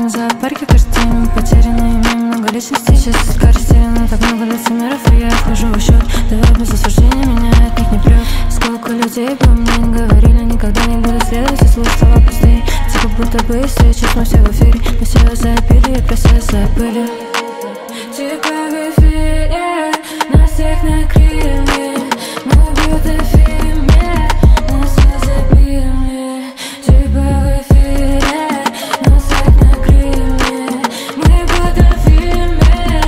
в зоопарке картин. Потерянные мимо много личностей. Сейчас растеряно, так много лицемеров, и я вхожу в счет. Давай без осуждения, меня от них не прет. Сколько людей по мне не говорили, никогда не буду следовать, и слушать слова пустые. Типа будто бы сейчас мы все в эфире. Мы все запили и про все забыли. Типа в эфире, нас всех накрыли. Мы будто в фильме, нас все забили. Типа в эфире, нас всех накрыли. Мы будто в фильме.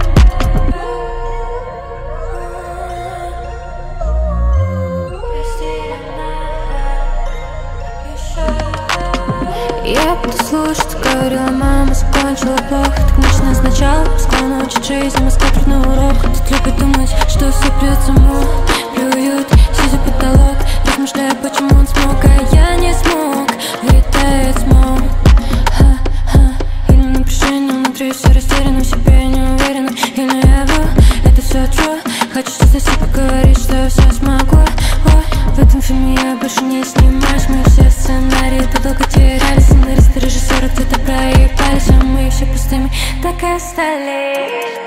Я буду слушать, говорила мама, закончила плохо. Так начинай сначала, склонна учить жизнь, москва на урок. Тут любят думать, что все придет само. Плюют, сидя потолок, размышляя, почему он смог, а я не смог. Летает смог. Или напряжение внутри, все растеряно, в себе не уверена. Или я был, это все true. Хочу что-то себе поговорить, что я все смогу. В этом фильме я больше не снимаюсь. Мы все в сценарии так долго теряли. Сценаристы, режиссеры где-то проебались, а мы все пустыми так и остались.